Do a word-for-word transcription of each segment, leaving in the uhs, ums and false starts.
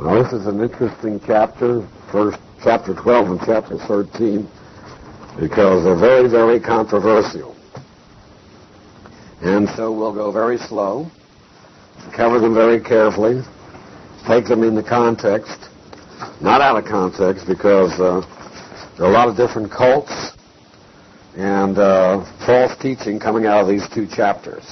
Well, this is an interesting chapter, first chapter twelve and chapter thirteen, because they're very, very controversial. And so we'll go very slow, cover them very carefully, take them into context, not out of context, because uh, there are a lot of different cults and uh, false teaching coming out of these two chapters.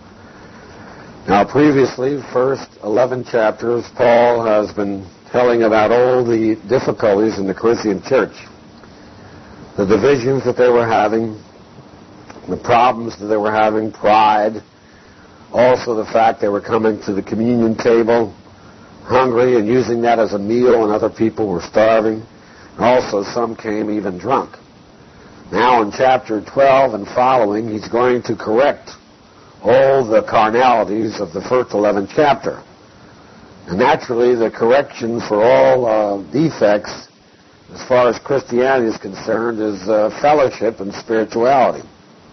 Now, previously, first eleven chapters, Paul has been telling about all the difficulties in the Corinthian church, the divisions that they were having, the problems that they were having, pride, also the fact they were coming to the communion table hungry and using that as a meal, and other people were starving. And also, some came even drunk. Now, in chapter twelve and following, he's going to correct all the carnalities of the first eleventh chapter. And naturally, the correction for all uh, defects, as far as Christianity is concerned, is uh, fellowship and spirituality.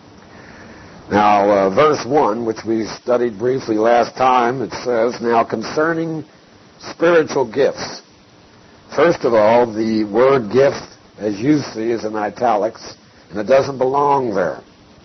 Now, uh, verse one, which we studied briefly last time, it says, "Now concerning spiritual gifts." First of all, the word gift, as you see, is in italics, and it doesn't belong there.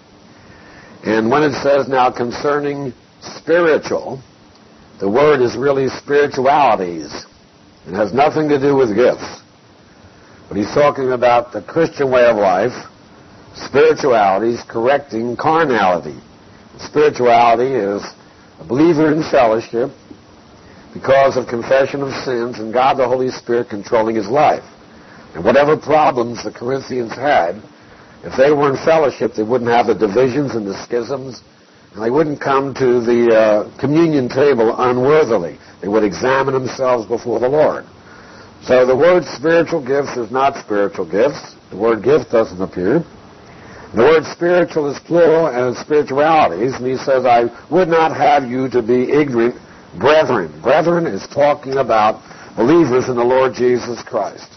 And when it says, "now concerning spiritual," the word is really spiritualities. It has nothing to do with gifts. But he's talking about the Christian way of life, spiritualities correcting carnality. Spirituality is a believer in fellowship because of confession of sins and God the Holy Spirit controlling his life. And whatever problems the Corinthians had, if they were in fellowship, they wouldn't have the divisions and the schisms, and they wouldn't come to the uh, communion table unworthily. They would examine themselves before the Lord. So the word spiritual gifts is not spiritual gifts. The word gift doesn't appear. The word spiritual is plural, and spiritualities, and he says, "I would not have you to be ignorant, brethren." Brethren is talking about believers in the Lord Jesus Christ.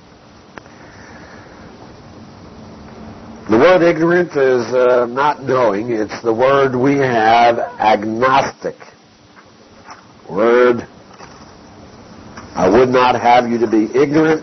The word ignorant is uh, not knowing. It's the word we have, agnostic. Word, "I would not have you to be ignorant,"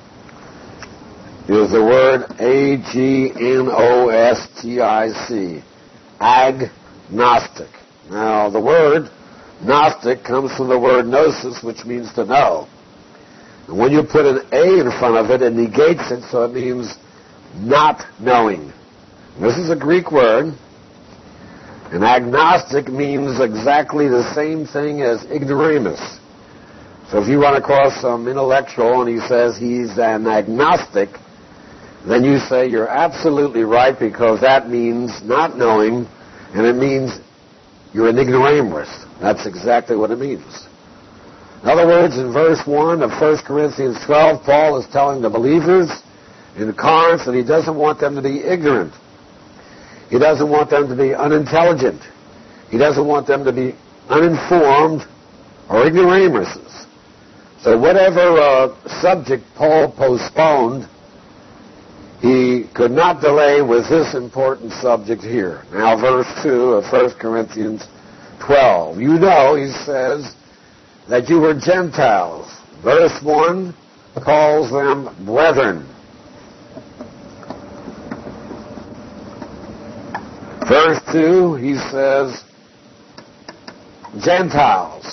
is the word A G N O S T I C, agnostic. Now, the word Gnostic comes from the word gnosis, which means to know. And when you put an A in front of it, it negates it, so it means not knowing. This is a Greek word, and agnostic means exactly the same thing as ignoramus. So if you run across some intellectual and he says he's an agnostic, then you say you're absolutely right, because that means not knowing, and it means you're an ignoramus. That's exactly what it means. In other words, in verse one of First Corinthians twelve, Paul is telling the believers in Corinth that he doesn't want them to be ignorant. He doesn't want them to be unintelligent. He doesn't want them to be uninformed or ignoramuses. So whatever uh, subject Paul postponed, he could not delay with this important subject here. Now, verse two of First Corinthians twelve. You know, he says, that you were Gentiles. Verse one calls them brethren. Verse two, he says, Gentiles.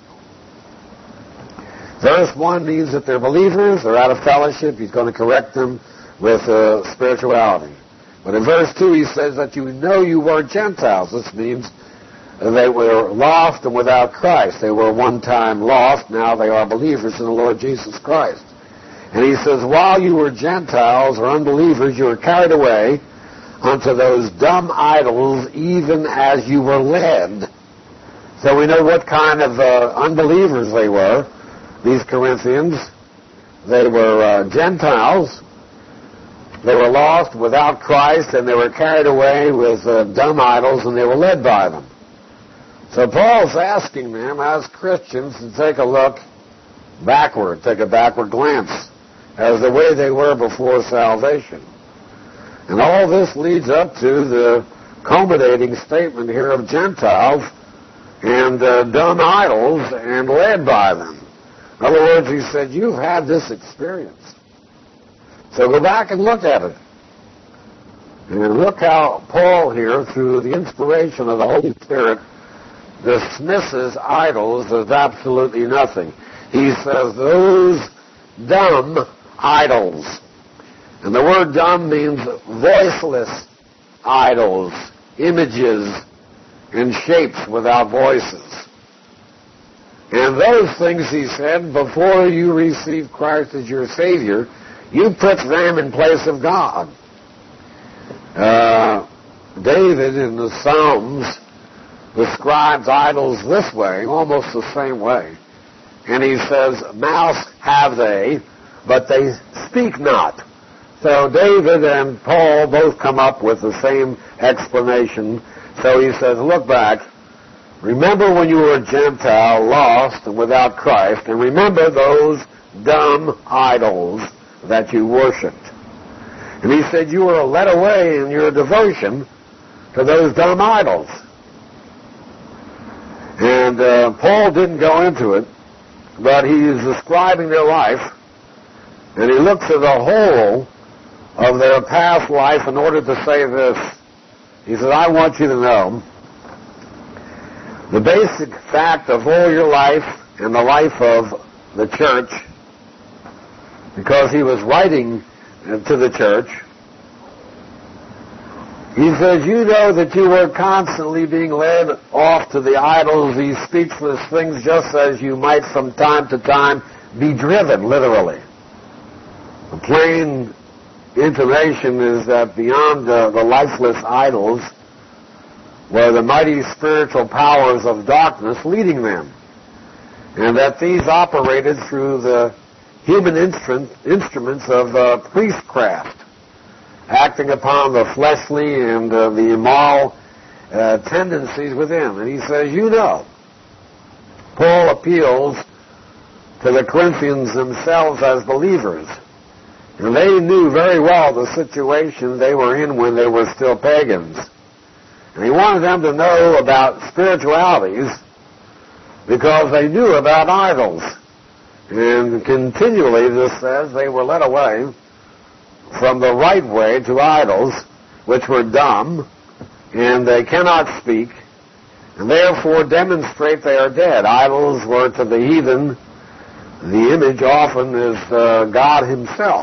Verse one means that they're believers, they're out of fellowship. He's going to correct them with uh, spirituality. But in verse two, he says that you know you were Gentiles. This means they were lost and without Christ. They were one time lost, now they are believers in the Lord Jesus Christ. And he says, while you were Gentiles or unbelievers, you were carried away unto those dumb idols, even as you were led. So we know what kind of uh, unbelievers they were, these Corinthians. They were uh, Gentiles. They were lost without Christ, and they were carried away with uh, dumb idols, and they were led by them. So Paul's asking them, as Christians, to take a look backward, take a backward glance as the way they were before salvation. And all this leads up to the culminating statement here of Gentiles and uh, dumb idols and led by them. In other words, he said, you've had this experience. So go back and look at it. And look how Paul here, through the inspiration of the Holy Spirit, dismisses idols as absolutely nothing. He says those dumb idols. And the word dumb means voiceless idols, images, and shapes without voices. And those things, he said, before you receive Christ as your Savior, you put them in place of God. Uh, David in the Psalms describes idols this way, almost the same way. And he says, mouth have they, but they speak not. So David and Paul both come up with the same explanation. So he says, look back. Remember when you were a Gentile, lost and without Christ, and remember those dumb idols that you worshipped. And he said you were led away in your devotion to those dumb idols. And uh, Paul didn't go into it, but he is describing their life, and he looks at the whole of their past life in order to say this. He said, I want you to know the basic fact of all your life and the life of the church, because he was writing to the church. He says, you know that you were constantly being led off to the idols, these speechless things, just as you might from time to time be driven, literally. The plain intimation is that beyond uh, the lifeless idols were the mighty spiritual powers of darkness leading them, and that these operated through the human instrument, instruments of uh, priestcraft, acting upon the fleshly and uh, the immoral uh, tendencies within. And he says, you know, Paul appeals to the Corinthians themselves as believers. And they knew very well the situation they were in when they were still pagans. And he wanted them to know about spiritualities because they knew about idols. And continually, this says, they were led away from the right way to idols, which were dumb, and they cannot speak, and therefore demonstrate they are dead. Idols were to the heathen, the image often is uh, God himself.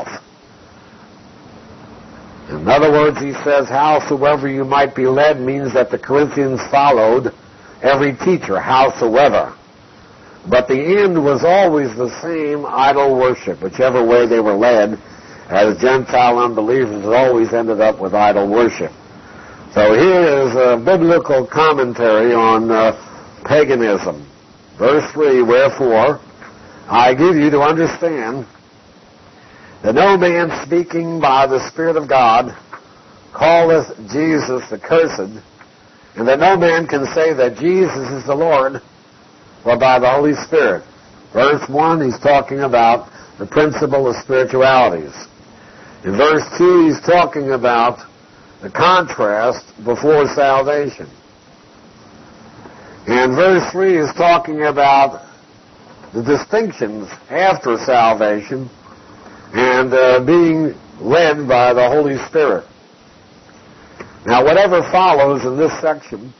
In other words, he says, howsoever you might be led means that the Corinthians followed every teacher, howsoever. But the end was always the same, idol worship. Whichever way they were led, as Gentile unbelievers, it always ended up with idol worship. So here is a biblical commentary on uh, paganism. Verse three, wherefore I give you to understand that no man speaking by the Spirit of God calleth Jesus accursed, and that no man can say that Jesus is the Lord but by the Holy Spirit. Verse one, he's talking about the principle of spiritualities. In verse two, he's talking about the contrast before salvation. And verse three is talking about the distinctions after salvation and uh, being led by the Holy Spirit. Now, whatever follows in this section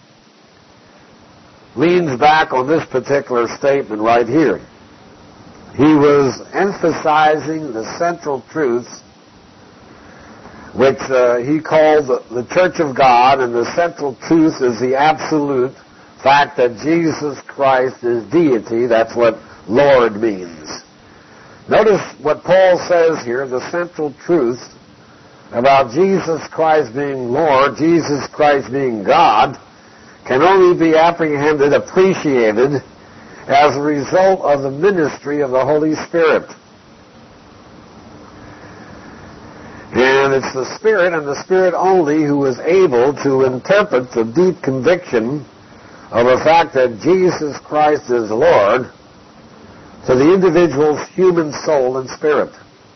leans back on this particular statement right here. He was emphasizing the central truths which uh, he called the, the Church of God, and the central truth is the absolute fact that Jesus Christ is deity. That's what Lord means. Notice what Paul says here, the central truth about Jesus Christ being Lord, Jesus Christ being God, can only be apprehended, appreciated, as a result of the ministry of the Holy Spirit. And it's the Spirit, and the Spirit only, who is able to interpret the deep conviction of the fact that Jesus Christ is Lord to the individual's human soul and spirit.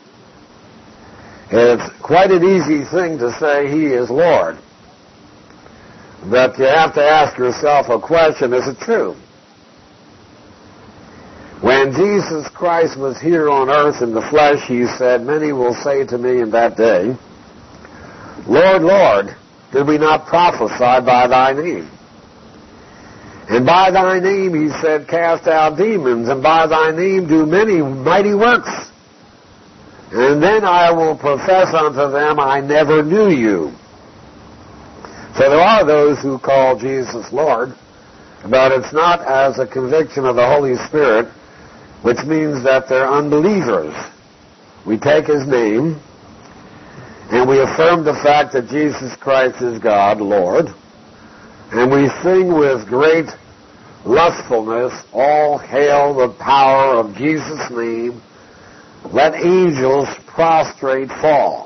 And it's quite an easy thing to say He is Lord. But you have to ask yourself a question, is it true? When when Jesus Christ was here on earth in the flesh, he said, many will say to me in that day, Lord, Lord, did we not prophesy by thy name? And by thy name, he said, cast out demons, and by thy name do many mighty works. And then I will profess unto them, I never knew you. So there are those who call Jesus Lord, but it's not as a conviction of the Holy Spirit, which means that they're unbelievers. We take his name, and we affirm the fact that Jesus Christ is God, Lord, and we sing with great lustfulness, all hail the power of Jesus' name, let angels prostrate fall.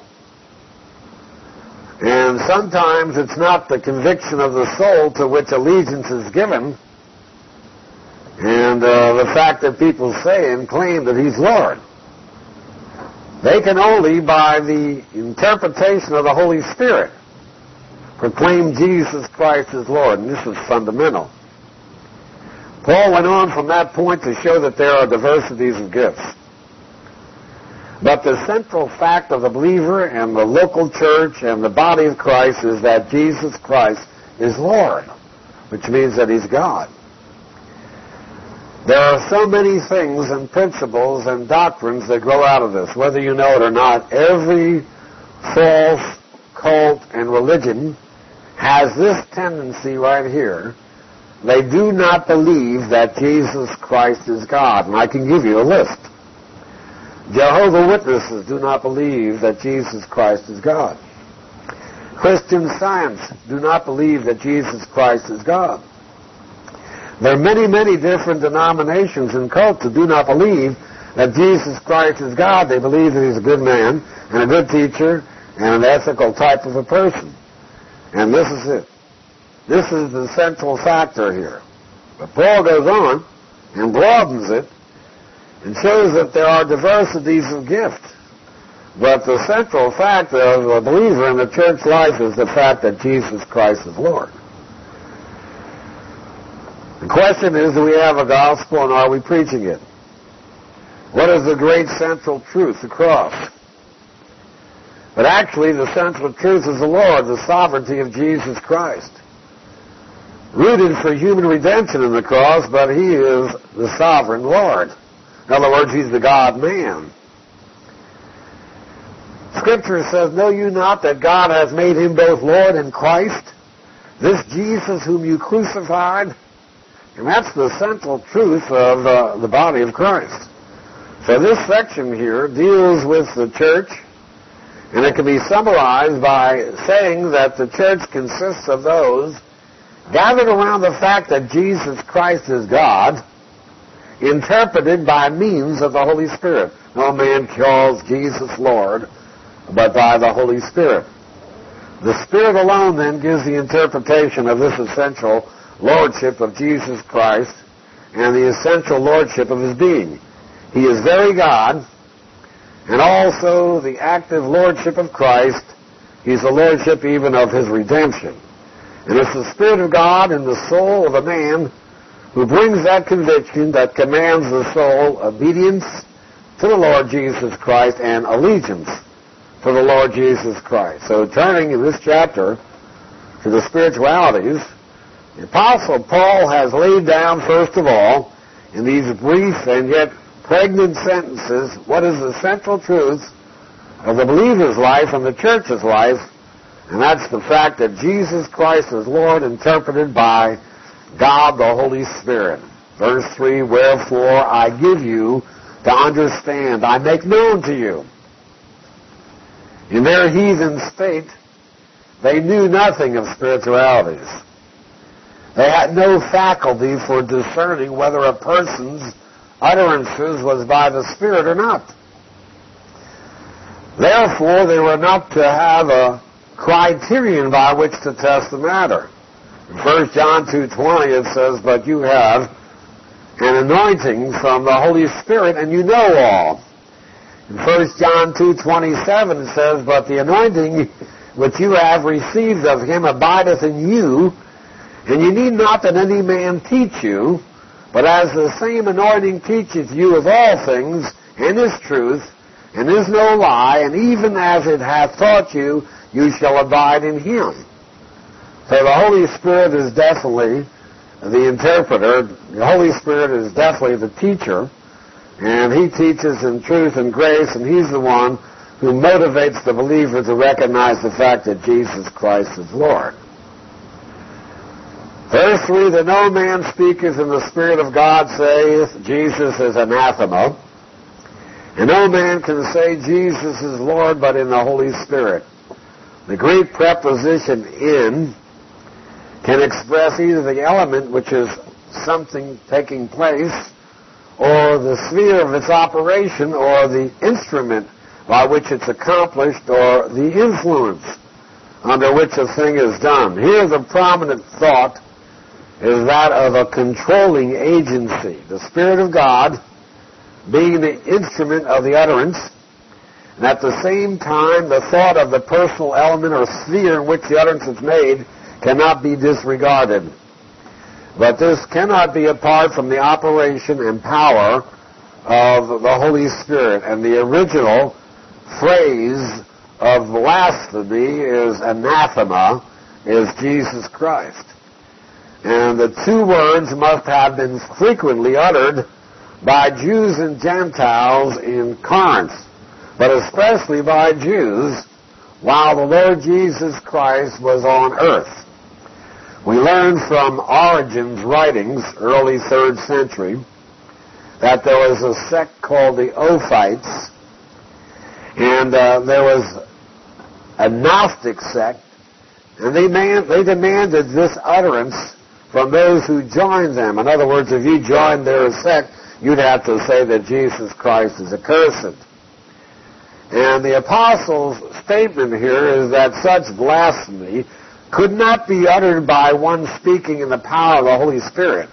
And sometimes it's not the conviction of the soul to which allegiance is given, and uh, the fact that people say and claim that he's Lord. They can only, by the interpretation of the Holy Spirit, proclaim Jesus Christ as Lord, and this is fundamental. Paul went on from that point to show that there are diversities of gifts. But the central fact of the believer and the local church and the body of Christ is that Jesus Christ is Lord, which means that he's God. There are so many things and principles and doctrines that grow out of this. Whether you know it or not, every false cult and religion has this tendency right here. They do not believe that Jesus Christ is God. And I can give you a list. Jehovah's Witnesses do not believe that Jesus Christ is God. Christian Science do not believe that Jesus Christ is God. There are many, many different denominations and cults that do not believe that Jesus Christ is God. They believe that he's a good man and a good teacher and an ethical type of a person. And this is it. This is the central factor here. But Paul goes on and broadens it and shows that there are diversities of gift. But the central fact of a believer in the church life is the fact that Jesus Christ is Lord. The question is, do we have a gospel and are we preaching it? What is the great central truth, the cross? But actually, the central truth is the Lord, the sovereignty of Jesus Christ. Rooted for human redemption in the cross, but he is the sovereign Lord. In other words, he's the God-man. Scripture says, know you not that God hath made him both Lord and Christ, this Jesus whom you crucified? And that's the central truth of uh, the body of Christ. So this section here deals with the church, and it can be summarized by saying that the church consists of those gathered around the fact that Jesus Christ is God, interpreted by means of the Holy Spirit. No man calls Jesus Lord, but by the Holy Spirit. The Spirit alone then gives the interpretation of this essential lordship of Jesus Christ and the essential lordship of his being. He is very God, and also the active lordship of Christ. He's the lordship even of his redemption. And it's the Spirit of God in the soul of a man who brings that conviction that commands the soul obedience to the Lord Jesus Christ and allegiance to the Lord Jesus Christ. So turning in this chapter to the spiritualities, the Apostle Paul has laid down, first of all, in these brief and yet pregnant sentences, what is the central truth of the believer's life and the church's life, and that's the fact that Jesus Christ is Lord, interpreted by God the Holy Spirit. Verse three, wherefore I give you to understand, I make known to you. In their heathen state, they knew nothing of spiritualities. They had no faculty for discerning whether a person's utterances was by the Spirit or not. Therefore, they were not to have a criterion by which to test the matter. In First John two twenty it says, but you have an anointing from the Holy Spirit, and you know all. In First John two twenty-seven it says, but the anointing which you have received of him abideth in you, and you need not that any man teach you, But as the same anointing teacheth you of all things, and is truth, and is no lie, and even as it hath taught you, you shall abide in him. So the Holy Spirit is definitely the interpreter. The Holy Spirit is definitely the teacher, and he teaches in truth and grace, and he's the one who motivates the believer to recognize the fact that Jesus Christ is Lord. Verse three, that no man speaketh in the Spirit of God saith, Jesus is anathema. And no man can say Jesus is Lord but in the Holy Spirit. The Greek preposition in can express either the element, which is something taking place, or the sphere of its operation, or the instrument by which it's accomplished, or the influence under which a thing is done. Here the prominent thought is that of a controlling agency. The Spirit of God being the instrument of the utterance, and at the same time the thought of the personal element or sphere in which the utterance is made cannot be disregarded. But this cannot be apart from the operation and power of the Holy Spirit. And the original phrase of blasphemy is anathema, is Jesus Christ. And the two words must have been frequently uttered by Jews and Gentiles in Corinth, but especially by Jews while the Lord Jesus Christ was on earth. We learn from Origen's writings, early third century, that there was a sect called the Ophites, and uh, there was a Gnostic sect, and they, man, they demanded this utterance from those who joined them. In other words, if you joined their sect, you'd have to say that Jesus Christ is accursed. And the apostle's statement here is that such blasphemy could not be uttered by one speaking in the power of the Holy Spirit.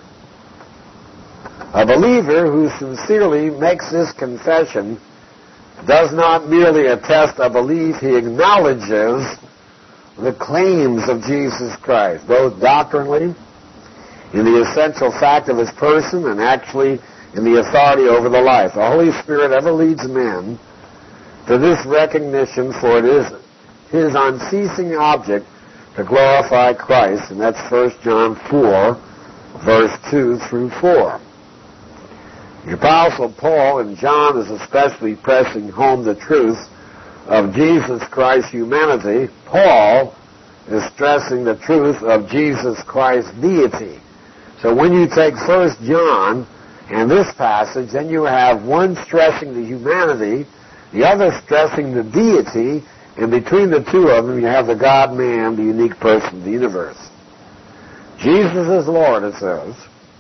A believer who sincerely makes this confession does not merely attest a belief, he acknowledges the claims of Jesus Christ, both doctrinally, in the essential fact of his person, and actually in the authority over the life. The Holy Spirit ever leads men to this recognition, for it is his unceasing object to glorify Christ, and that's First John four, verse two through four. The Apostle Paul, and John is especially pressing home the truth of Jesus Christ's humanity. Paul is stressing the truth of Jesus Christ's deity. So when you take First John and this passage, then you have one stressing the humanity, the other stressing the deity, and between the two of them you have the God-man, the unique person of the universe. Jesus is Lord, it says.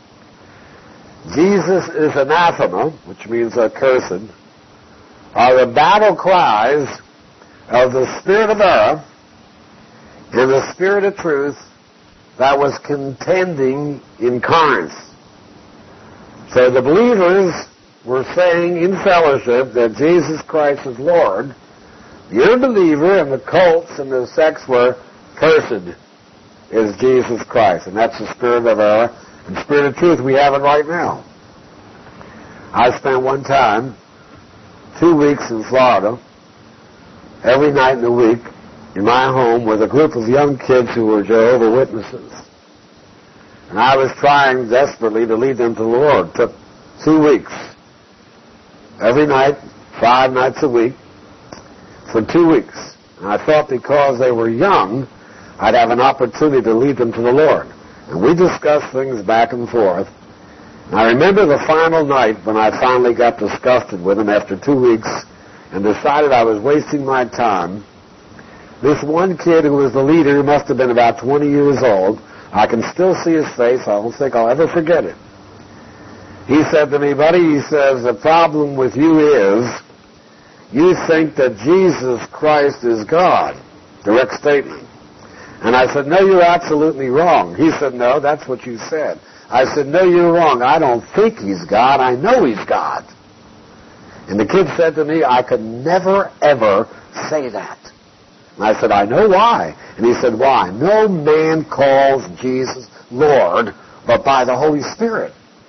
Jesus is anathema, which means accursed, are the battle cries of the spirit of error and the spirit of truth that was contending in Corinth. So the believers were saying in fellowship that Jesus Christ is Lord. The unbeliever and the cults and the sects were cursed is Jesus Christ. And that's the spirit of error and spirit of truth. We have it right now. I spent one time, two weeks in Florida, every night in the week, in my home with a group of young kids who were Jehovah's Witnesses. And I was trying desperately to lead them to the Lord. It took two weeks. Every night, five nights a week, for two weeks. And I thought because they were young, I'd have an opportunity to lead them to the Lord. And we discussed things back and forth. And I remember the final night when I finally got disgusted with them after two weeks and decided I was wasting my time. This one kid who was the leader, who must have been about twenty years old, I can still see his face. I don't think I'll ever forget it. He said to me, buddy, he says, the problem with you is you think that Jesus Christ is God. Direct statement. And I said, no, you're absolutely wrong. He said, no, that's what you said. I said, no, you're wrong. I don't think he's God. I know he's God. And the kid said to me, I could never, ever say that. And I said, I know why. And he said, why? No man calls Jesus Lord but by the Holy Spirit.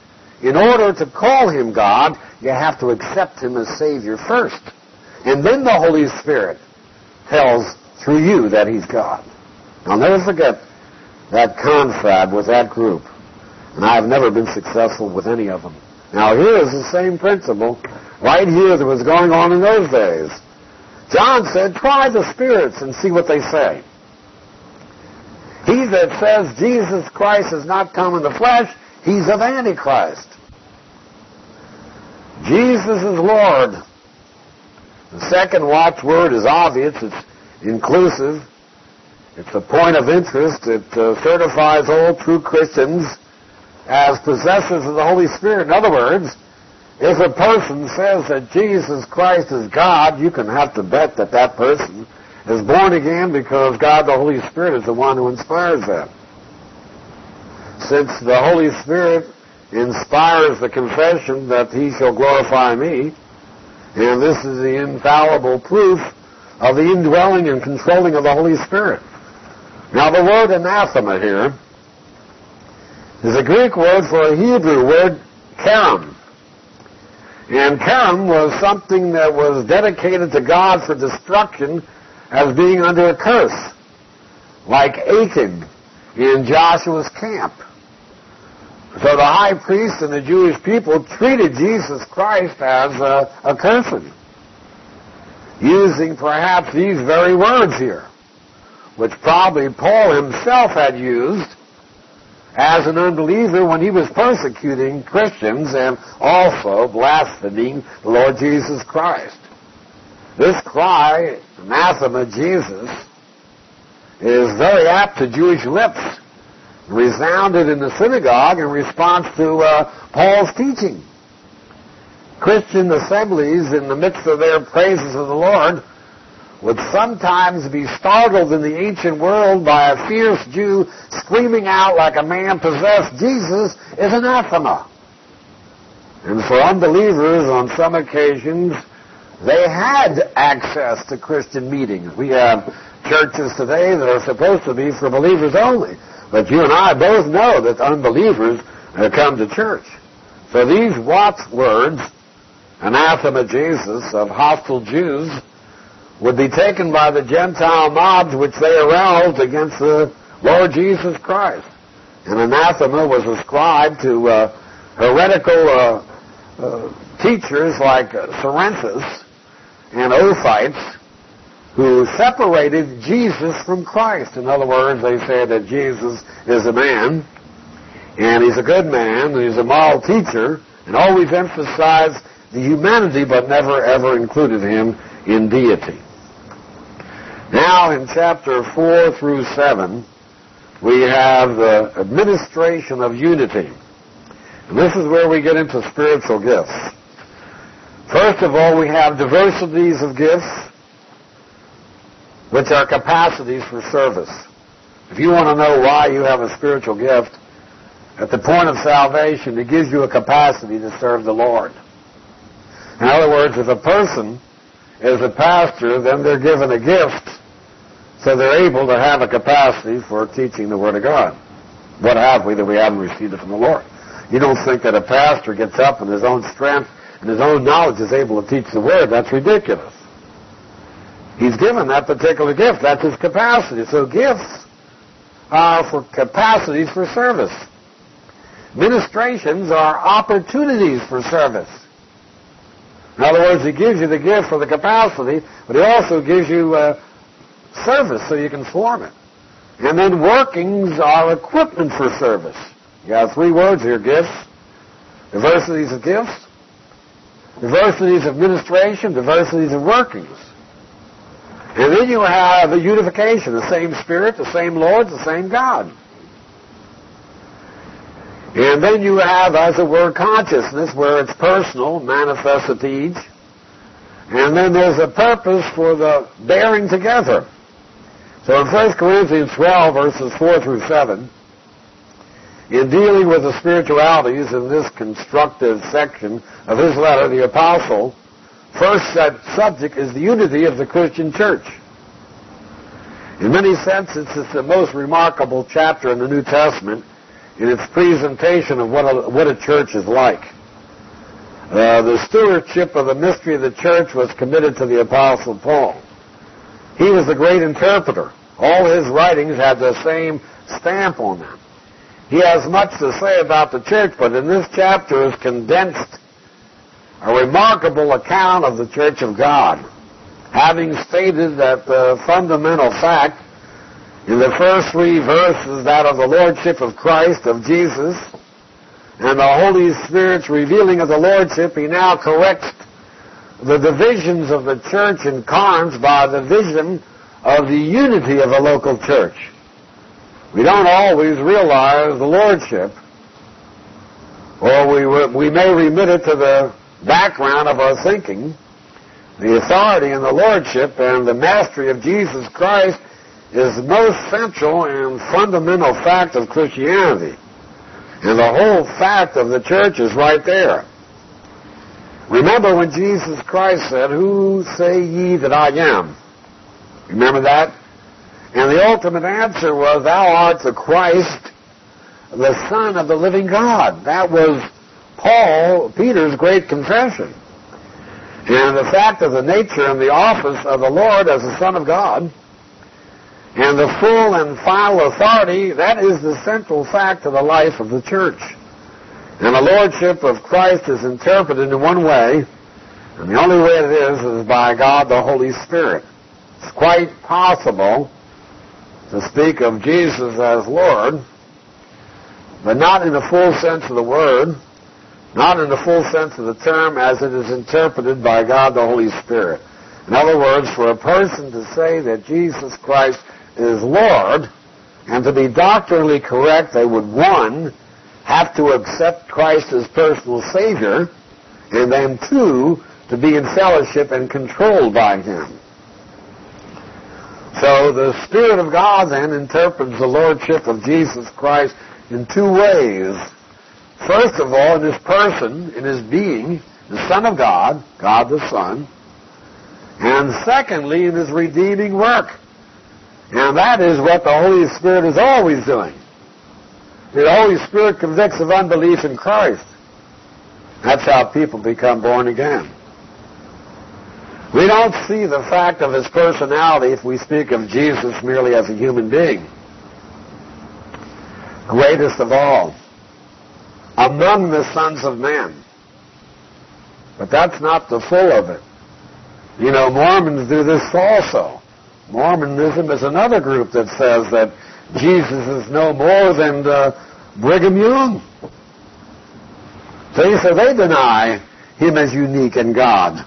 in order to call him God, you have to accept him as Savior first. And then the Holy Spirit tells through you that he's God. I'll never forget that confab with that group. And I've never been successful with any of them. Now here is the same principle right here that was going on in those days. John said, try the spirits and see what they say. He that says Jesus Christ has not come in the flesh, he's of Antichrist. Jesus is Lord. The second watchword is obvious. It's inclusive. It's a point of interest. It uh, certifies all true Christians as possessors of the Holy Spirit. In other words, if a person says that Jesus Christ is God, you can have to bet that that person is born again, because God the Holy Spirit is the one who inspires that. Since the Holy Spirit inspires the confession that he shall glorify me, and this is the infallible proof of the indwelling and controlling of the Holy Spirit. Now the word anathema here is a Greek word for a Hebrew word, karam. And karam was something that was dedicated to God for destruction as being under a curse, like Achan in Joshua's camp. So the high priest and the Jewish people treated Jesus Christ as a, a person, using perhaps these very words here, which probably Paul himself had used as an unbeliever when he was persecuting Christians and also blaspheming the Lord Jesus Christ. This cry, anathema Jesus, is very apt to Jewish lips, resounded in the synagogue in response to uh, Paul's teaching. Christian assemblies, in the midst of their praises of the Lord, would sometimes be startled in the ancient world by a fierce Jew screaming out like a man possessed, Jesus is anathema. And for unbelievers, on some occasions, they had access to Christian meetings. We have churches today that are supposed to be for believers only. But you and I both know that unbelievers uh, come to church. So these watchwords, anathema Jesus, of hostile Jews, would be taken by the Gentile mobs which they aroused against the Lord Jesus Christ. And anathema was ascribed to uh, heretical uh, uh, teachers like uh, Cerinthus and Ophites, who separated Jesus from Christ. In other words, they say that Jesus is a man, and he's a good man, and he's a moral teacher, and always emphasized the humanity, but never ever included him in deity. Now, in chapter four through seven, we have the administration of unity. And this is where we get into spiritual gifts. First of all, we have diversities of gifts, which are capacities for service. If you want to know why you have a spiritual gift, at the point of salvation, it gives you a capacity to serve the Lord. In other words, if a person is a pastor, then they're given a gift, so they're able to have a capacity for teaching the Word of God. What have we that we haven't received it from the Lord? You don't think that a pastor gets up in his own strength and his own knowledge is able to teach the Word. That's ridiculous. He's given that particular gift. That's his capacity. So gifts are for capacities for service. Ministrations are opportunities for service. In other words, he gives you the gift for the capacity, but he also gives you uh, service so you can form it. And then workings are equipment for service. You have three words here, gifts, diversities of gifts, diversities of ministration, diversities of workings. And then you have a unification, the same Spirit, the same Lord, the same God. And then you have, as it were, consciousness, where it's personal, manifested to each. And then there's a purpose for the bearing together. So in First Corinthians twelve, verses four through seven, in dealing with the spiritualities in this constructive section of his letter, the apostle, first subject is the unity of the Christian church. In many senses, it's the most remarkable chapter in the New Testament, in its presentation of what a, what a church is like. Uh, the stewardship of the mystery of the church was committed to the Apostle Paul. He was the great interpreter. All his writings had the same stamp on them. He has much to say about the church, but in this chapter is condensed a remarkable account of the Church of God, having stated that the fundamental fact in the first three verses, that of the Lordship of Christ, of Jesus, and the Holy Spirit's revealing of the Lordship, he now corrects the divisions of the church in Corinth by the vision of the unity of the local church. We don't always realize the Lordship, or we, we may remit it to the background of our thinking. The authority and the Lordship and the mastery of Jesus Christ is the most central and fundamental fact of Christianity. And the whole fact of the church is right there. Remember when Jesus Christ said, "Who say ye that I am?" Remember that? And the ultimate answer was, "Thou art the Christ, the Son of the living God." That was Paul, Peter's great confession. And the fact of the nature and the office of the Lord as the Son of God, and the full and final authority, that is the central fact of the life of the church. And the Lordship of Christ is interpreted in one way, and the only way it is is by God the Holy Spirit. It's quite possible to speak of Jesus as Lord, but not in the full sense of the word, not in the full sense of the term as it is interpreted by God the Holy Spirit. In other words, for a person to say that Jesus Christ is Lord, and to be doctrinally correct, they would, one, have to accept Christ as personal Savior, and then, two, to be in fellowship and controlled by Him. So the Spirit of God then interprets the Lordship of Jesus Christ in two ways. First of all, in His person, in His being, the Son of God, God the Son, and secondly, in His redeeming work. And that is what the Holy Spirit is always doing. The Holy Spirit convicts of unbelief in Christ. That's how people become born again. We don't see the fact of His personality if we speak of Jesus merely as a human being. Greatest of all, among the sons of men. But that's not the full of it. You know, Mormons do this also. Mormonism is another group that says that Jesus is no more than uh, Brigham Young. See, so they deny Him as unique in God.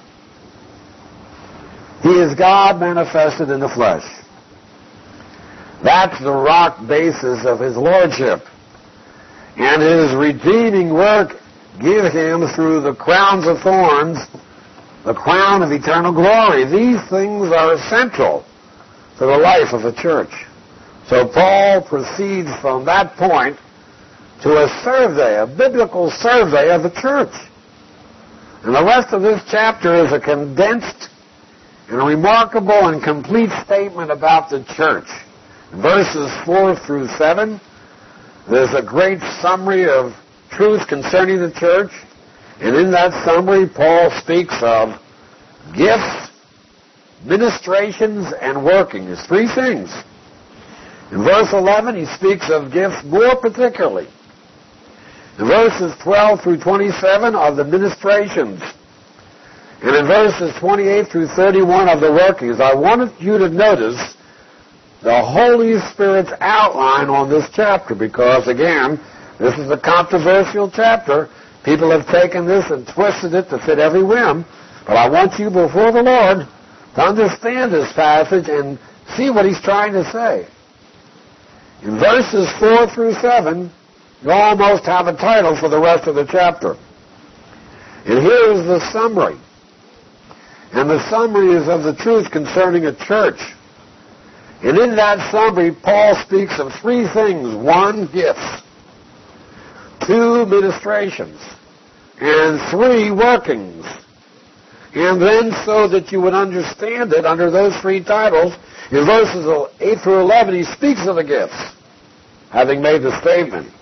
He is God manifested in the flesh. That's the rock basis of His Lordship. And His redeeming work gives Him through the crowns of thorns, the crown of eternal glory. These things are essential to the life of the church. So Paul proceeds from that point to a survey, a biblical survey of the church. And the rest of this chapter is a condensed and a remarkable and complete statement about the church. In verses four through seven, there's a great summary of truths concerning the church. And in that summary, Paul speaks of gifts, ministrations, and workings. Three things. In verse eleven, he speaks of gifts more particularly. In verses twelve through twenty-seven, of the ministrations. And in verses twenty-eight through thirty-one, of the workings. I wanted you to notice the Holy Spirit's outline on this chapter, because, again, this is a controversial chapter. People have taken this and twisted it to fit every whim. But I want you before the Lord to understand this passage and see what He's trying to say. In verses four through seven, you almost have a title for the rest of the chapter. And here is the summary. And the summary is of the truth concerning a church. And in that summary, Paul speaks of three things. One, gifts. Two, ministrations. And three, workings. And then, so that you would understand it under those three titles, in verses eight through eleven, he speaks of the gifts, having made the statement.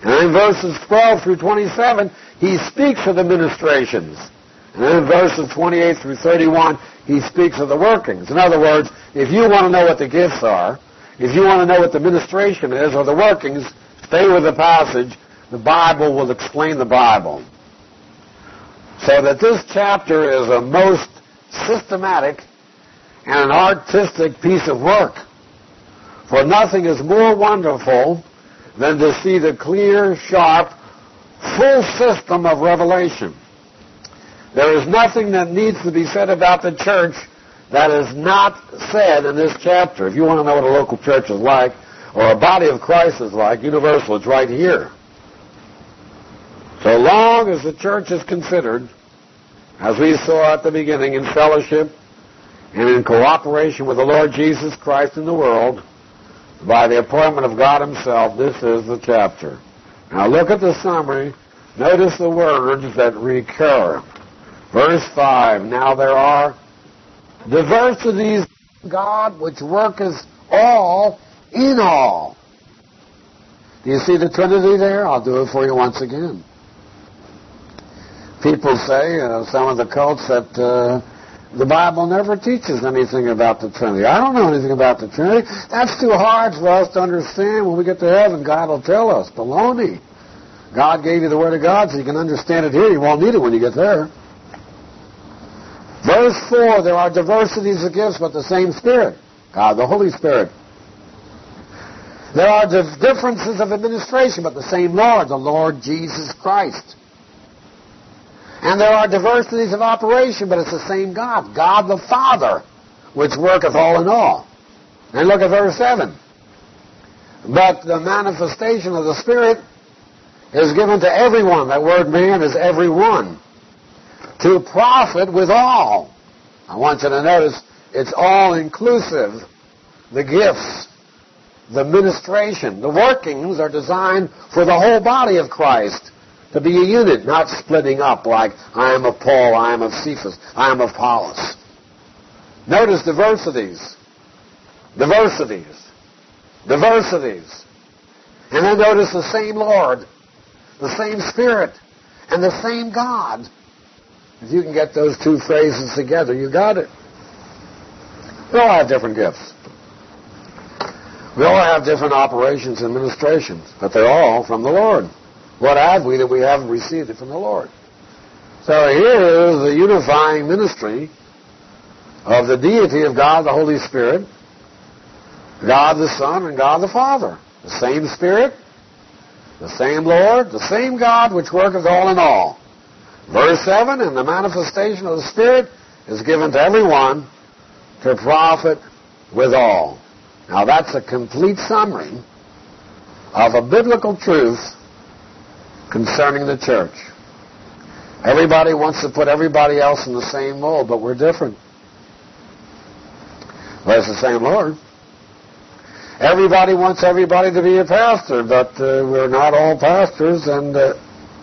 And in verses twelve through twenty-seven, he speaks of the ministrations. And then in verses twenty-eight through thirty-one, he speaks of the workings. In other words, if you want to know what the gifts are, if you want to know what the ministration is or the workings, stay with the passage. The Bible will explain the Bible. So that this chapter is a most systematic and an artistic piece of work. For nothing is more wonderful than to see the clear, sharp, full system of revelation. There is nothing that needs to be said about the church that is not said in this chapter. If you want to know what a local church is like, or a body of Christ is like, Universal, it's right here. So long as the church is considered, as we saw at the beginning, in fellowship and in cooperation with the Lord Jesus Christ in the world, by the appointment of God himself, this is the chapter. Now look at the summary. Notice the words that recur. Verse five, now there are diversities of God which worketh all in all. Do you see the Trinity there? I'll do it for you once again. People say, uh, some of the cults, that uh, the Bible never teaches anything about the Trinity. I don't know anything about the Trinity. That's too hard for us to understand. When we get to heaven, God will tell us. Baloney. God gave you the Word of God so you can understand it here. You won't need it when you get there. Verse four, there are diversities of gifts, but the same Spirit. God, the Holy Spirit. There are dif- differences of administration, but the same Lord, the Lord Jesus Christ. And there are diversities of operation, but it's the same God, God the Father, which worketh all in all. And look at verse seven. But the manifestation of the Spirit is given to everyone. That word man is everyone. To profit with all. I want you to notice it's all inclusive. The gifts, the ministration, the workings are designed for the whole body of Christ to be a unit, not splitting up like I am of Paul, I am of Cephas, I am of Apollos. Notice diversities, diversities, diversities. And then notice the same Lord, the same Spirit, and the same God. If you can get those two phrases together, you got it. We all have different gifts. We all have different operations and ministrations, but they're all from the Lord. What have we that we haven't received it from the Lord? So here is the unifying ministry of the deity of God, the Holy Spirit, God the Son, and God the Father. The same Spirit, the same Lord, the same God which worketh all in all. Verse seven, and the manifestation of the Spirit is given to everyone to profit withal. Now that's a complete summary of a biblical truth concerning the church. Everybody wants to put everybody else in the same mold, but we're different. Well, it's the same Lord. Everybody wants everybody to be a pastor, but uh, we're not all pastors, and uh,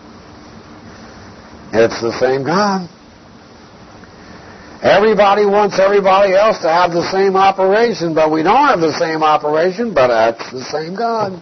it's the same God. Everybody wants everybody else to have the same operation, but we don't have the same operation, but that's the same God.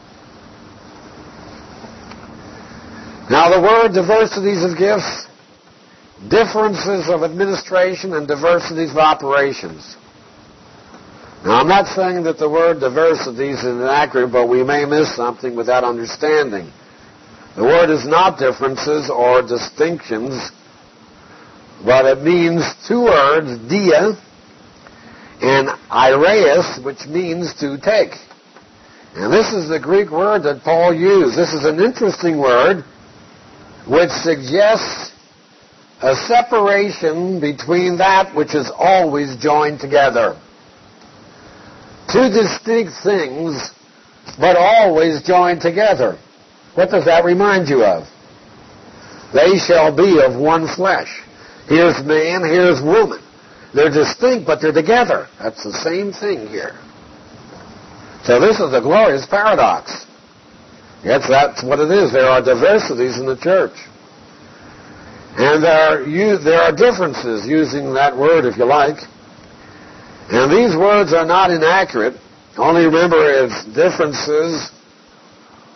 Now the word diversities of gifts, differences of administration, and diversities of operations. Now I'm not saying that the word diversities is inaccurate, but we may miss something without understanding. The word is not differences or distinctions, but it means two words, dia and ireus, which means to take. And this is the Greek word that Paul used. This is an interesting word which suggests a separation between that which is always joined together. Two distinct things, but always joined together. What does that remind you of? They shall be of one flesh. Here's man, here's woman. They're distinct, but they're together. That's the same thing here. So this is a glorious paradox. Yes, that's what it is. There are diversities in the church. And there are, there are differences, using that word if you like. And these words are not inaccurate. Only remember, it's differences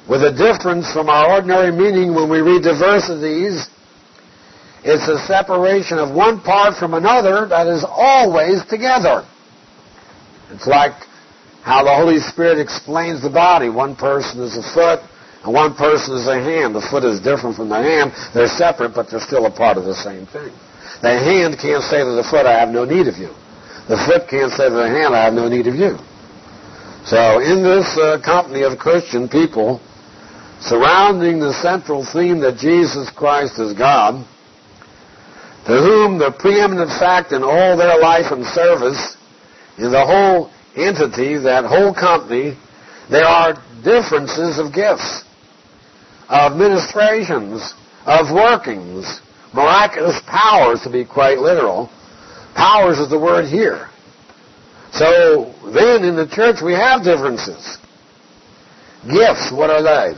with a difference from our ordinary meaning when we read diversities. It's a separation of one part from another that is always together. It's like how the Holy Spirit explains the body. One person is a foot, and one person is a hand. The foot is different from the hand. They're separate, but they're still a part of the same thing. The hand can't say to the foot, I have no need of you. The foot can't say to the hand, I have no need of you. So in this uh, company of Christian people, surrounding the central theme that Jesus Christ is God, to whom the preeminent fact in all their life and service, in the whole entity, that whole company, there are differences of gifts, of ministrations, of workings, miraculous powers, to be quite literal. Powers is the word here. So then in the church we have differences. Gifts, what are they?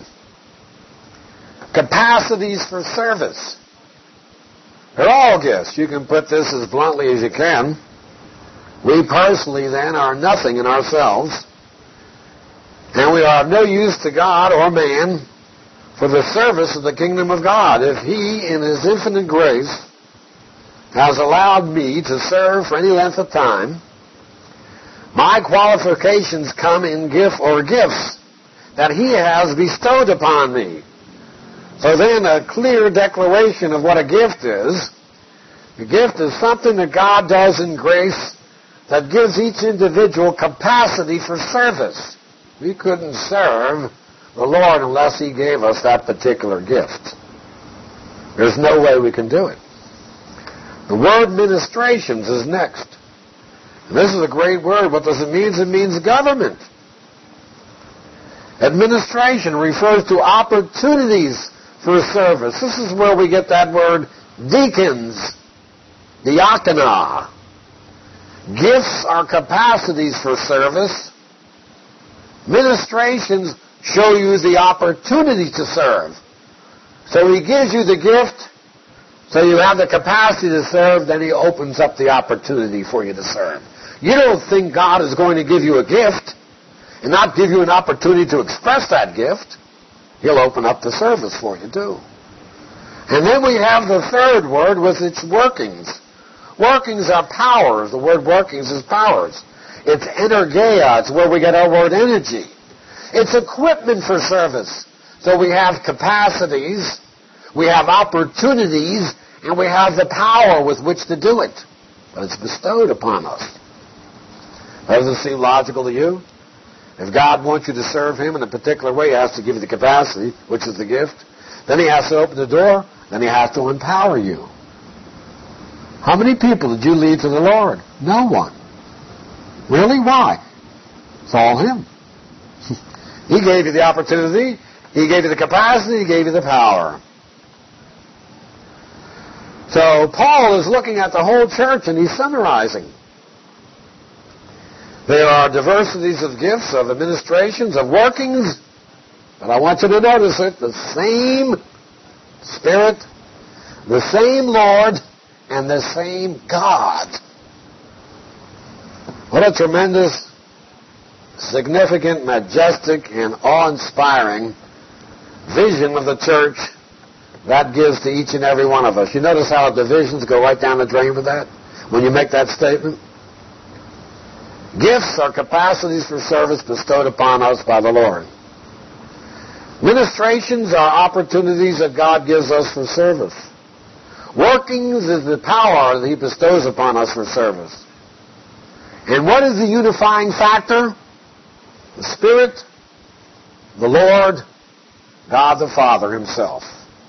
Capacities for service. They're all gifts. You can put this as bluntly as you can. We personally then are nothing in ourselves, and we are of no use to God or man for the service of the kingdom of God. If He, in His infinite grace, has allowed me to serve for any length of time, my qualifications come in gift or gifts that He has bestowed upon me. So then a clear declaration of what a gift is. A gift is something that God does in grace that gives each individual capacity for service. We couldn't serve the Lord unless He gave us that particular gift. There's no way we can do it. The word ministrations is next. And this is a great word. What does it mean? It means government. Administration refers to opportunities for service. This is where we get that word deacons, diakonia. Gifts are capacities for service. Ministrations show you the opportunity to serve. So He gives you the gift, so you have the capacity to serve, then He opens up the opportunity for you to serve. You don't think God is going to give you a gift and not give you an opportunity to express that gift. He'll open up the service for you too. And then we have the third word with its workings. Workings are powers. The word workings is powers. It's energeia. It's where we get our word energy. It's equipment for service. So we have capacities, we have opportunities, and we have the power with which to do it. But it's bestowed upon us. Does it seem logical to you? If God wants you to serve Him in a particular way, He has to give you the capacity, which is the gift. Then He has to open the door. Then He has to empower you. How many people did you lead to the Lord? No one. Really? Why? It's all Him. He gave you the opportunity. He gave you the capacity. He gave you the power. So Paul is looking at the whole church and he's summarizing. There are diversities of gifts, of administrations, of workings, but I want you to notice it, the same Spirit, the same Lord, and the same God. What a tremendous, significant, majestic, and awe-inspiring vision of the church that gives to each and every one of us. You notice how divisions go right down the drain with that when you make that statement? Gifts are capacities for service bestowed upon us by the Lord. Ministrations are opportunities that God gives us for service. Workings is the power that He bestows upon us for service. And what is the unifying factor? The Spirit, the Lord, God the Father Himself.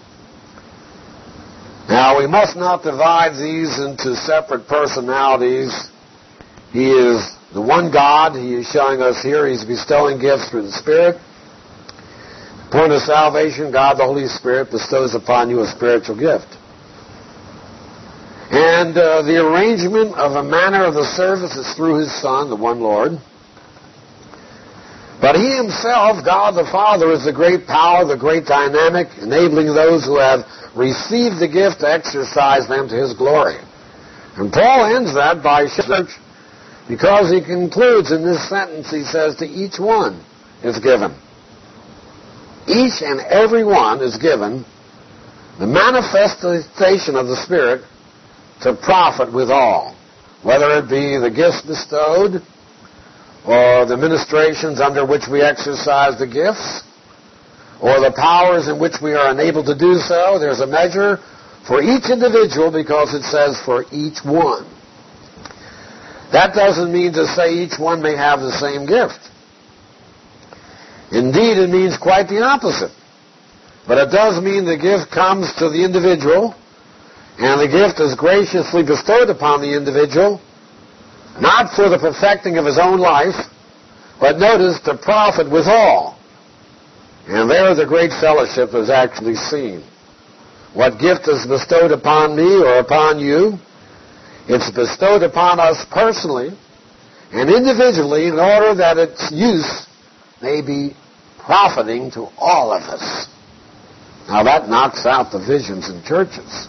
Now, we must not divide these into separate personalities. He is the one God. He is showing us here He's bestowing gifts through the Spirit. Point of salvation, God the Holy Spirit bestows upon you a spiritual gift. And uh, the arrangement of a manner of the service is through His Son, the one Lord. But He Himself, God the Father, is the great power, the great dynamic, enabling those who have received the gift to exercise them to His glory. And Paul ends that by church, because he concludes in this sentence, he says, to each one is given. each and every one is given the manifestation of the Spirit to profit withal, whether it be the gifts bestowed or the ministrations under which we exercise the gifts, or the powers in which we are enabled to do so. There's a measure for each individual because it says for each one. That doesn't mean to say each one may have the same gift. Indeed, it means quite the opposite. But it does mean the gift comes to the individual, and the gift is graciously bestowed upon the individual, not for the perfecting of his own life, but notice, to profit withal. And there the great fellowship is actually seen. What gift is bestowed upon me or upon you? It's bestowed upon us personally and individually in order that its use may be profiting to all of us. Now that knocks out divisions in churches.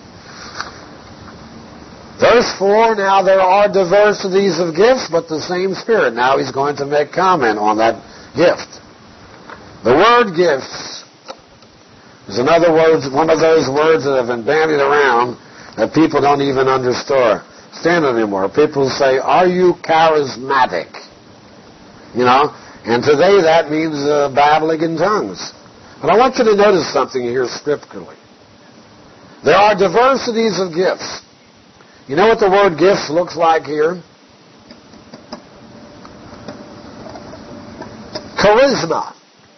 Verse four, now there are diversities of gifts, but the same Spirit. Now he's going to make comment on that gift. The word gifts is, in other words, one of those words that have been bandied around that people don't even understand anymore. People say, are you charismatic? You know, and today that means uh, babbling in tongues. But I want you to notice something here scripturally. There are diversities of gifts. You know what the word gifts looks like here? Charisma.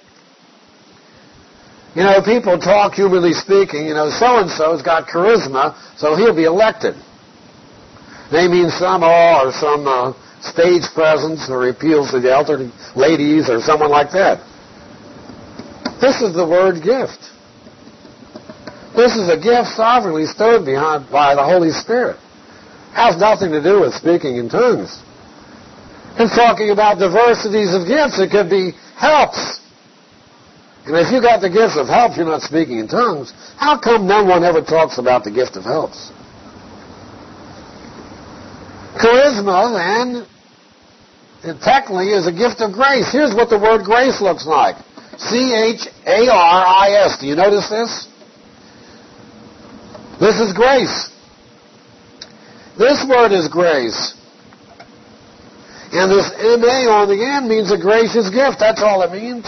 You know, people talk, humanly speaking, you know, so-and-so's got charisma, so he'll be elected. They mean some awe or some uh, stage presence or appeals to the elderly ladies or someone like that. This is the word gift. This is a gift sovereignly bestowed behind by the Holy Spirit. Has nothing to do with speaking in tongues. It's talking about diversities of gifts. It could be helps. And if you got the gift of helps, you're not speaking in tongues. How come no one ever talks about the gift of helps? Charisma, then, it technically is a gift of grace. Here's what the word grace looks like. C H A R I S. Do you notice this? This is grace. This word is grace. And this M A on the end means a gracious gift. That's all it means.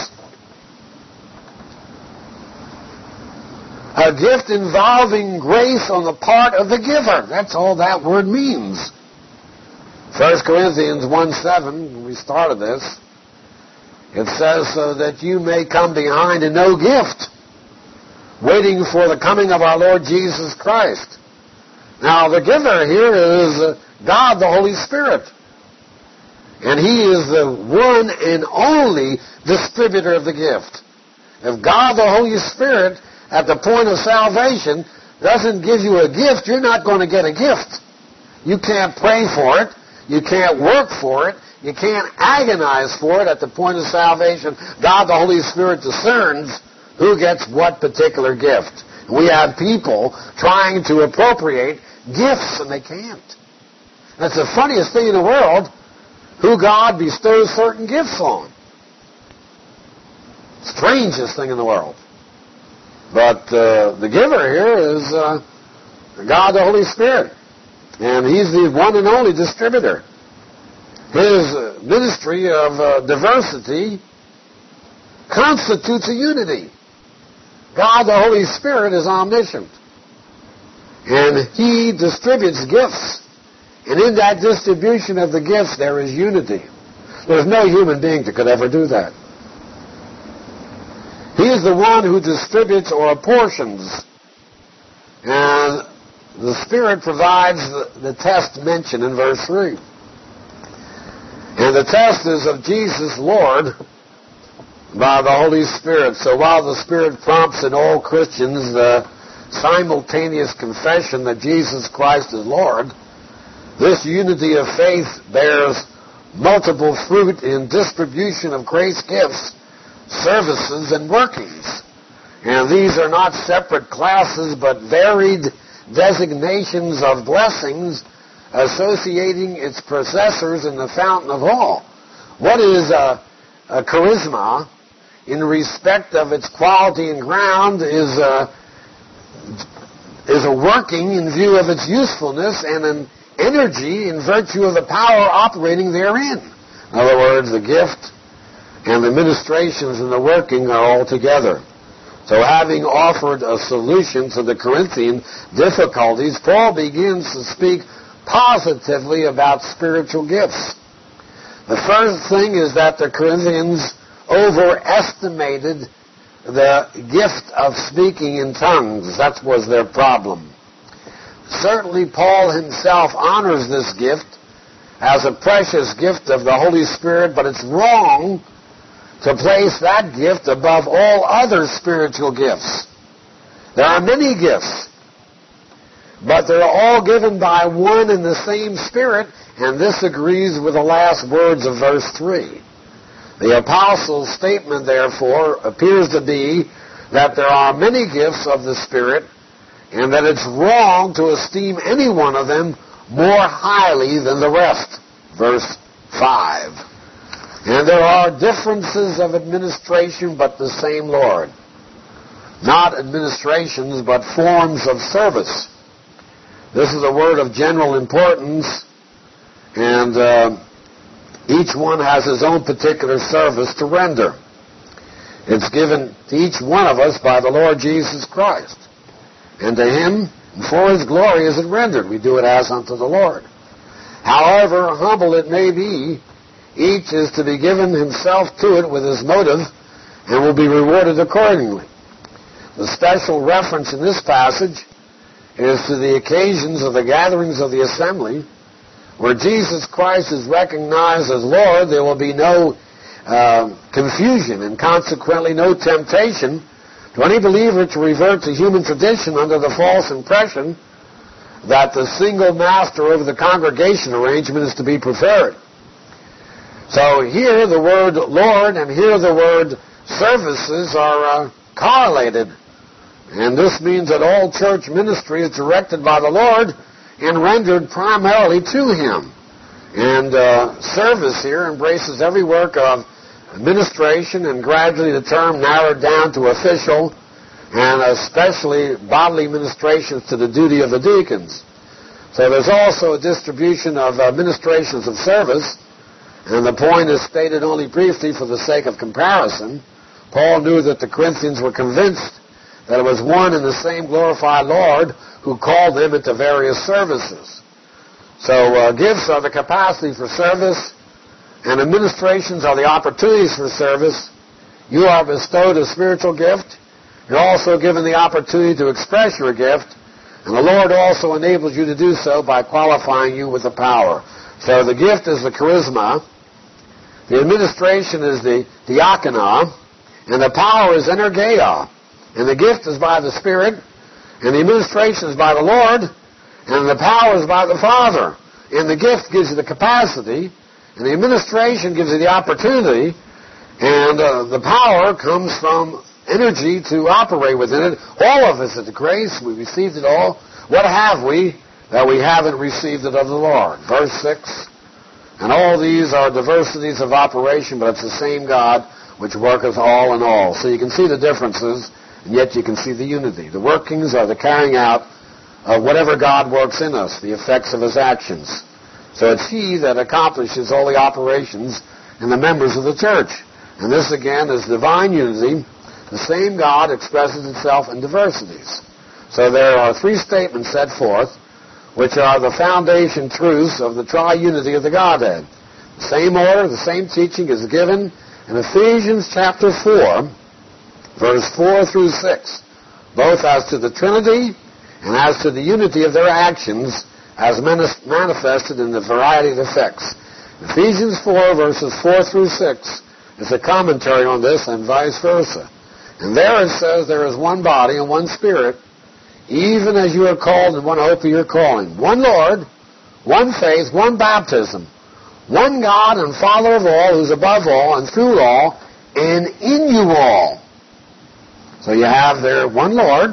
A gift involving grace on the part of the giver. That's all that word means. First Corinthians one seven, when we started this, it says, so that you may come behind in no gift, waiting for the coming of our Lord Jesus Christ. Now, the giver here is God, the Holy Spirit. And He is the one and only distributor of the gift. If God, the Holy Spirit, at the point of salvation, doesn't give you a gift, you're not going to get a gift. You can't pray for it. You can't work for it. You can't agonize for it at the point of salvation. God, the Holy Spirit, discerns who gets what particular gift. We have people trying to appropriate gifts, and they can't. That's the funniest thing in the world, who God bestows certain gifts on. Strangest thing in the world. But uh, the giver here is uh, God, the Holy Spirit. And He's the one and only distributor. His ministry of uh, diversity constitutes a unity. God, the Holy Spirit, is omniscient. And He distributes gifts. And in that distribution of the gifts, there is unity. There's no human being that could ever do that. He is the one who distributes or apportions. And the Spirit provides the, the test mentioned in verse three. And the test is of Jesus, Lord, by the Holy Spirit. So while the Spirit prompts in all Christians the simultaneous confession that Jesus Christ is Lord, this unity of faith bears multiple fruit in distribution of grace gifts, services, and workings. And these are not separate classes, but varied designations of blessings associating its possessors in the fountain of all. What is a, a charisma? in respect of its quality and ground is a, is a working in view of its usefulness and an energy in virtue of the power operating therein. In other words, the gift and the ministrations and the working are all together. So having offered a solution to the Corinthian difficulties, Paul begins to speak positively about spiritual gifts. The first thing is that the Corinthians overestimated the gift of speaking in tongues. That was their problem. Certainly Paul himself honors this gift as a precious gift of the Holy Spirit, but it's wrong to place that gift above all other spiritual gifts. There are many gifts, but they're all given by one and the same Spirit, and this agrees with the last words of verse three. The apostle's statement, therefore, appears to be that there are many gifts of the Spirit, and that it's wrong to esteem any one of them more highly than the rest. Verse five. And there are differences of administration, but the same Lord. Not administrations, but forms of service. This is a word of general importance, and uh, each one has his own particular service to render. It's given to each one of us by the Lord Jesus Christ. And to Him, and for His glory is it rendered. We do it as unto the Lord. However humble it may be, each is to be given himself to it with his motive and will be rewarded accordingly. The special reference in this passage is to the occasions of the gatherings of the assembly, where Jesus Christ is recognized as Lord. There will be no uh, confusion and consequently no temptation to any believer to revert to human tradition under the false impression that the single master over the congregation arrangement is to be preferred. So here the word Lord and here the word services are uh, correlated. And this means that all church ministry is directed by the Lord and rendered primarily to Him. And uh, service here embraces every work of administration, and gradually the term narrowed down to official and especially bodily ministrations to the duty of the deacons. So there's also a distribution of uh, ministrations of service, and the point is stated only briefly for the sake of comparison. Paul knew that the Corinthians were convinced that it was one and the same glorified Lord who called them into various services. So uh, gifts are the capacity for service, and administrations are the opportunities for service. You are bestowed a spiritual gift. You're also given the opportunity to express your gift, and the Lord also enables you to do so by qualifying you with the power. So the gift is the charisma, the administration is the diakonia, and the power is energeia. And the gift is by the Spirit, and the administration is by the Lord, and the power is by the Father. And the gift gives you the capacity, and the administration gives you the opportunity, and uh, the power comes from energy to operate within it. All of us at the grace, we received it all. What have we that we haven't received it of the Lord? Verse six. And all these are diversities of operation, but it's the same God which worketh all in all. So you can see the differences, and yet you can see the unity. The workings are the carrying out of whatever God works in us, the effects of His actions. So it's He that accomplishes all the operations in the members of the church. And this, again, is divine unity. The same God expresses itself in diversities. So there are three statements set forth, which are the foundation truths of the triunity of the Godhead. The same order, the same teaching is given in Ephesians chapter four, verse four through six, both as to the Trinity and as to the unity of their actions as manifested in the variety of effects. Ephesians four, verses four through six is a commentary on this, and vice versa. And there it says there is one body and one Spirit, even as you are called in one hope of your calling. One Lord, one faith, one baptism, one God and Father of all, who's above all and through all and in you all. So you have there one Lord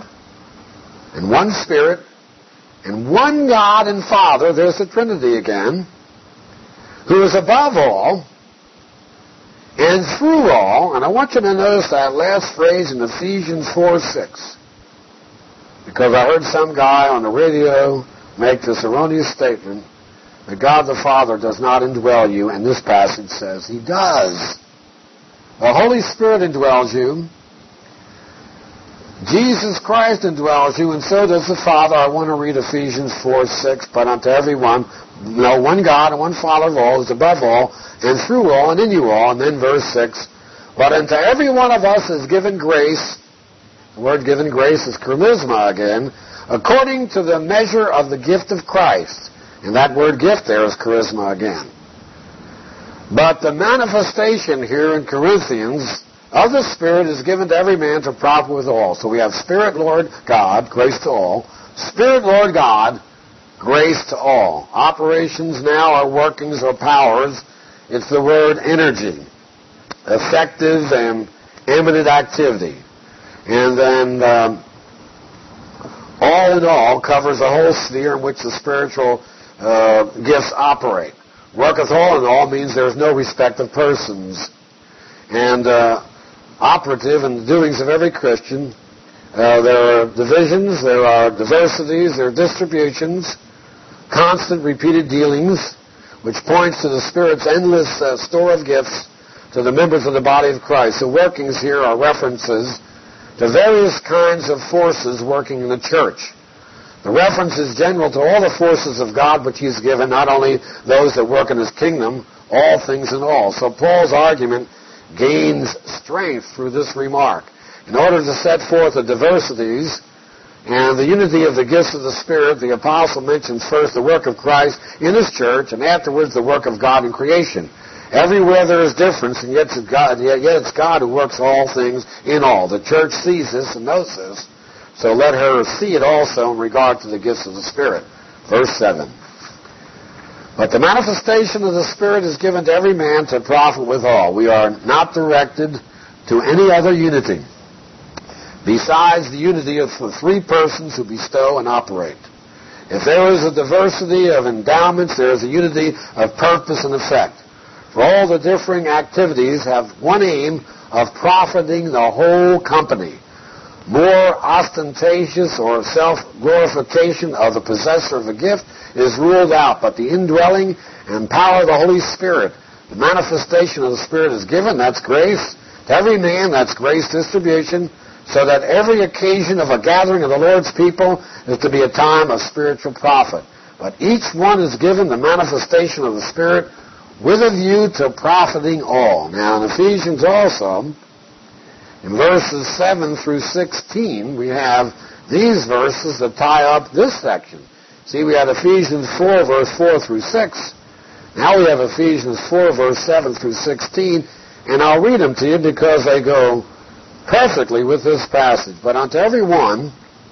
and one Spirit and one God and Father, there's the Trinity again, who is above all and through all, and I want you to notice that last phrase in Ephesians four six, because I heard some guy on the radio make this erroneous statement that God the Father does not indwell you, and this passage says He does. The Holy Spirit indwells you. Jesus Christ indwells you, and so does the Father. I want to read Ephesians four six, but unto everyone, you know, one God and one Father of all is above all, and through all, and in you all. And then verse six, but unto every one of us is given grace. The word given grace is charisma again, according to the measure of the gift of Christ. And that word gift there is charisma again. But the manifestation here in Corinthians of the Spirit is given to every man to profit withal. So we have Spirit, Lord God, grace to all. Spirit, Lord God, grace to all. Operations now are workings or powers. It's the word energy, effective and imminent activity. And then um, all in all covers the whole sphere in which the spiritual uh, gifts operate. Worketh all in all means there's no respect of persons. And uh, operative in the doings of every Christian, uh, there are divisions, there are diversities, there are distributions, constant repeated dealings, which points to the Spirit's endless uh, store of gifts to the members of the body of Christ. The workings here are references to various kinds of forces working in the church. The reference is general to all the forces of God which He's given, not only those that work in His kingdom, all things in all. So Paul's argument gains strength through this remark. In order to set forth the diversities and the unity of the gifts of the Spirit, the apostle mentions first the work of Christ in His church, and afterwards the work of God in creation. Everywhere there is difference, and yet it's God, yet it's God who works all things in all. The church sees this and knows this, so let her see it also in regard to the gifts of the Spirit. Verse seven. But the manifestation of the Spirit is given to every man to profit withal. We are not directed to any other unity besides the unity of the three persons who bestow and operate. If there is a diversity of endowments, there is a unity of purpose and effect. For all the differing activities have one aim of profiting the whole company. More ostentatious or self-glorification of the possessor of the gift is ruled out, but the indwelling and power of the Holy Spirit, the manifestation of the Spirit is given, that's grace. To every man, that's grace distribution, so that every occasion of a gathering of the Lord's people is to be a time of spiritual profit. But each one is given the manifestation of the Spirit with a view to profiting all. Now in Ephesians also, in verses seven through sixteen, we have these verses that tie up this section. See, we had Ephesians four, verse four through six. Now we have Ephesians four, verse seven through sixteen, and I'll read them to you because they go perfectly with this passage. But unto every one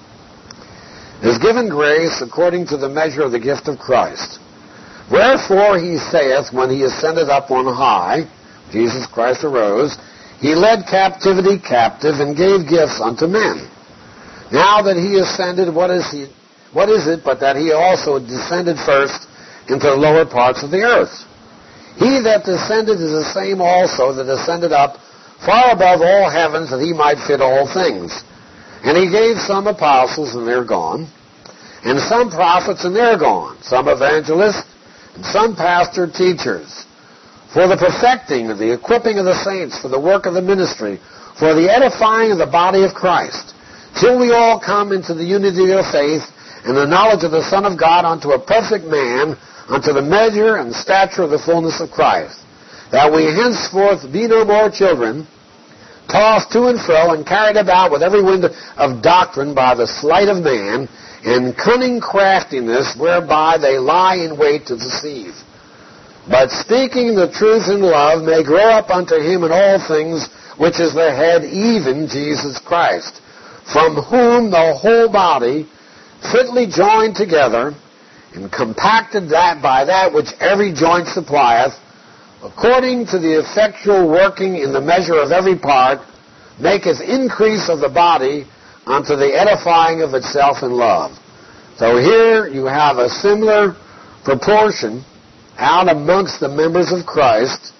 is given grace according to the measure of the gift of Christ. Wherefore he saith, when he ascended up on high, Jesus Christ arose, he led captivity captive and gave gifts unto men. Now that he ascended, what is he? What is it but that he also descended first into the lower parts of the earth? He that descended is the same also that ascended up far above all heavens, that he might fit all things. And he gave some apostles, and they're gone, and some prophets, and they're gone, some evangelists, and some pastor teachers, for the perfecting and the equipping of the saints, for the work of the ministry, for the edifying of the body of Christ, till we all come into the unity of faith and the knowledge of the Son of God, unto a perfect man, unto the measure and stature of the fullness of Christ, that we henceforth be no more children, tossed to and fro and carried about with every wind of doctrine by the sleight of man, and cunning craftiness whereby they lie in wait to deceive. But speaking the truth in love may grow up unto him in all things, which is the head, even Jesus Christ, from whom the whole body, fitly joined together, and compacted that by that which every joint supplieth, according to the effectual working in the measure of every part, maketh increase of the body unto the edifying of itself in love. So here you have a similar proportion out amongst the members of Christ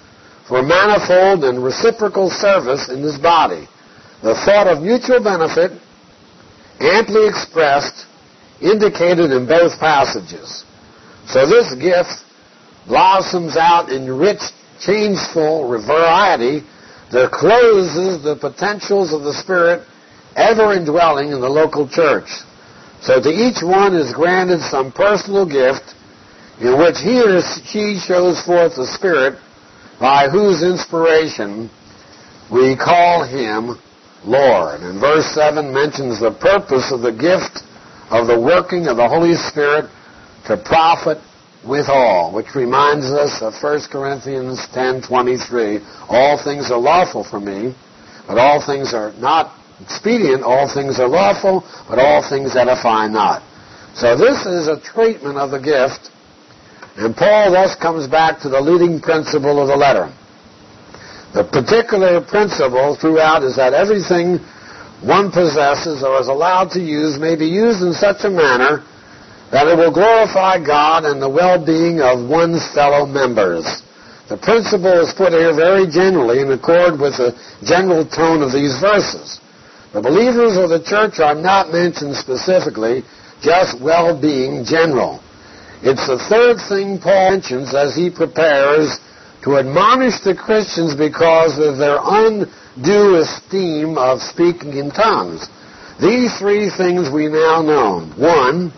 for manifold and reciprocal service in His body. The thought of mutual benefit, amply expressed, indicated in both passages. So this gift blossoms out in rich, changeful variety that closes the potentials of the Spirit ever indwelling in the local church. So to each one is granted some personal gift in which he or she shows forth the Spirit, by whose inspiration we call Him Lord. And verse seven mentions the purpose of the gift of the working of the Holy Spirit to profit withal, which reminds us of First Corinthians ten twenty-three. All things are lawful for me, but all things are not expedient. All things are lawful, but all things edify not. So this is a treatment of the gift, and Paul thus comes back to the leading principle of the letter. The particular principle throughout is that everything one possesses or is allowed to use may be used in such a manner that it will glorify God and the well-being of one's fellow members. The principle is put here very generally in accord with the general tone of these verses. The believers of the church are not mentioned specifically, just well-being general. It's the third thing Paul mentions as he prepares to admonish the Christians because of their undue esteem of speaking in tongues. These three things we now know. One,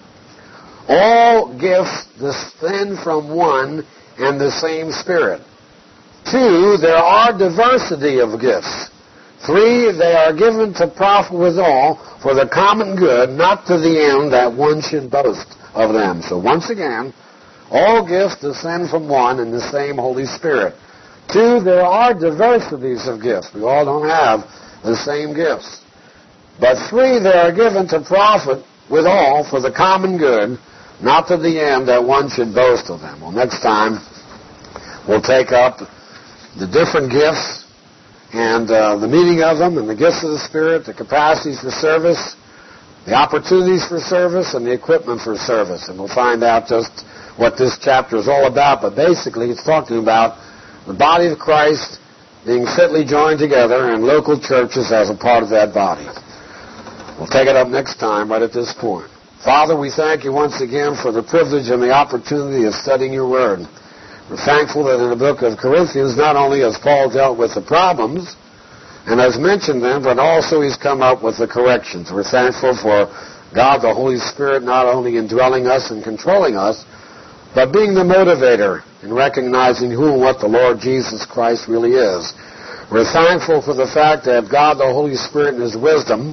all gifts descend from one and the same Spirit. Two, there are diversity of gifts. Three, they are given to profit withal for the common good, not to the end that one should boast of them. So once again, all gifts descend from one and the same Holy Spirit. Two, there are diversities of gifts. We all don't have the same gifts. But three, they are given to profit withal for the common good, not to the end that one should boast of them. Well, next time we'll take up the different gifts and uh, the meaning of them and the gifts of the Spirit, the capacities for service, the opportunities for service, and the equipment for service. And we'll find out just what this chapter is all about. But basically it's talking about the body of Christ being fitly joined together and local churches as a part of that body. We'll take it up next time right at this point. Father, we thank you once again for the privilege and the opportunity of studying your word. We're thankful that in the book of Corinthians, not only has Paul dealt with the problems and has mentioned them, but also he's come up with the corrections. We're thankful for God, the Holy Spirit, not only indwelling us and controlling us, but being the motivator in recognizing who and what the Lord Jesus Christ really is. We're thankful for the fact that God, the Holy Spirit, in His wisdom,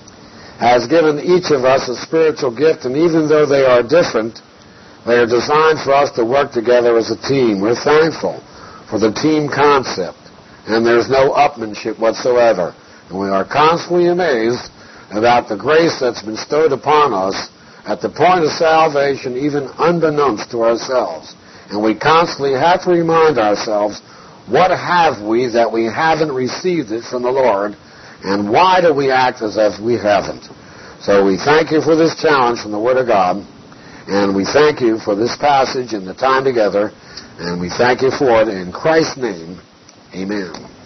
has given each of us a spiritual gift, and even though they are different, they are designed for us to work together as a team. We're thankful for the team concept, and there's no upmanship whatsoever. And we are constantly amazed about the grace that's been bestowed upon us at the point of salvation, even unbeknownst to ourselves. And we constantly have to remind ourselves, what have we that we haven't received it from the Lord, and why do we act as if we haven't? So we thank you for this challenge from the Word of God, and we thank you for this passage and the time together, and we thank you for it in Christ's name. Amen.